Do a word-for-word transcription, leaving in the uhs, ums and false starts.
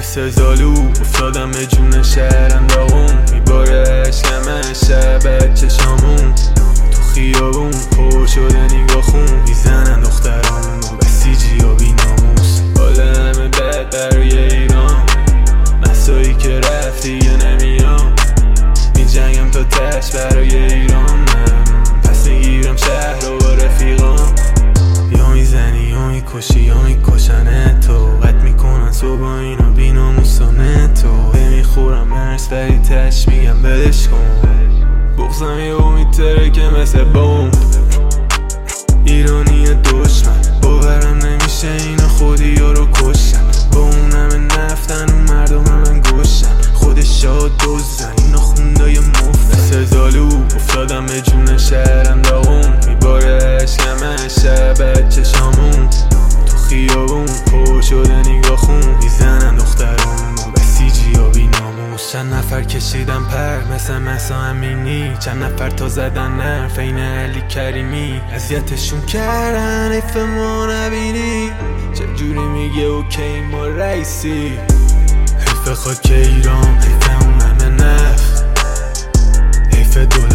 مثل زالو افتادم به جون شهرم داغون، میباره اشکم شب چشامون تو خیابون پر شده نگاه خون، میزنن دخترامون با بسیجی و بی ناموس. حال همه بد برای ایران، مسایی که رفتی یا نمیام، میجنگم تا تش برای ایران. من پس میگیرم شهر رو با رفیقام، یا میزنی یا میکشی یا میکشنه تو، قد میکنن صبح اینا بی ناموسانه تو. نمیخورم مرس ولی تش میگم بدش کن، بغزم یه میتره که مثل بمب. ایرانی دشمن باورم نمیشه اینا خودی ها رو کشن، با اون همه نفتن و مردم همه گوشن، خودش شاد دوزن اینا خوندای مفت. مثل زالو افتادم به جون شهرم داغون، میباره اشکم شب چشامون تو خیابون پر شده نگاه خون، میزنن دخترامون با بسیجی یا بی ناموس. چند نفر کشیدن پر مثل مسا امینی، چند نفر تا زدن نرف این علی کریمی، اذیتشون کردن حیف ما نبینی، چجوری میگه اوکی ما رئیسی. حیف خاک ایران، حیف اون همه نفت، حیف دو